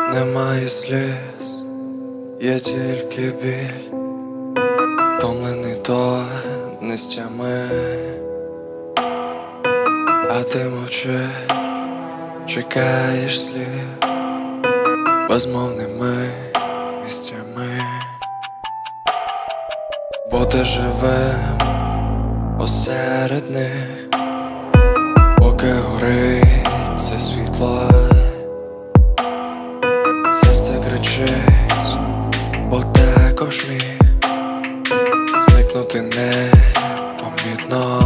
Немає сліз, є тільки біль, втомлений до нестями, а ти мовчиш, чекаєш слів безмовними місцями. Бути живим посеред них, поки горить це світло. Серце кричить, бо також міг зникнути непомітно.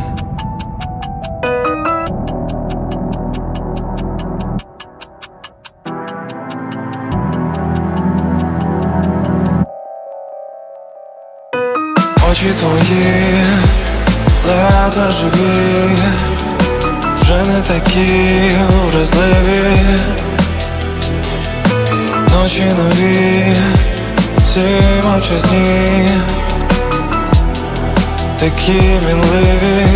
Очі твої ледве живі, вже не такі вразливі. Ночі нові, ці мовчазні, такі мінливі.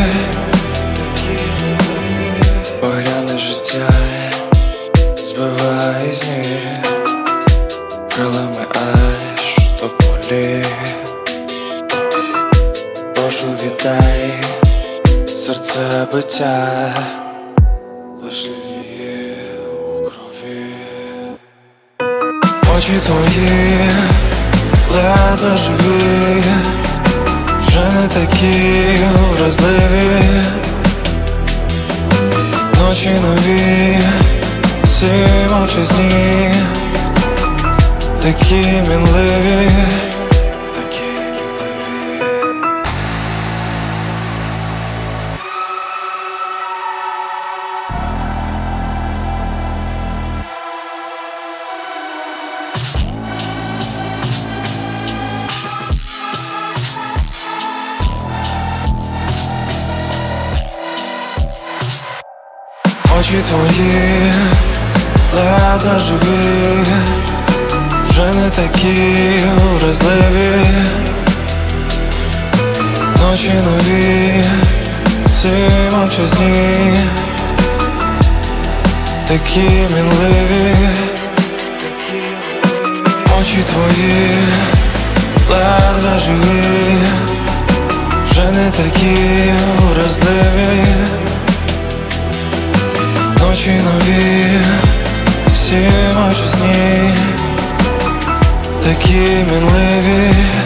Багряне життя збиває з ніг крилами аж до полі. Прошу, віддай серце биття, лиш лілії у крові. Очі твої ледве живі, вже не такі вразливі. Ночі нові, ці мовчазні, такі мінливі. Очі твої ледве живі, вже не такі вразливі. Ночі нові, ці мовчазні, такі мінливі. Очі твої ледве живі, вже не такі вразливі. Ночі нові, всі мовчазні, такі мінливі.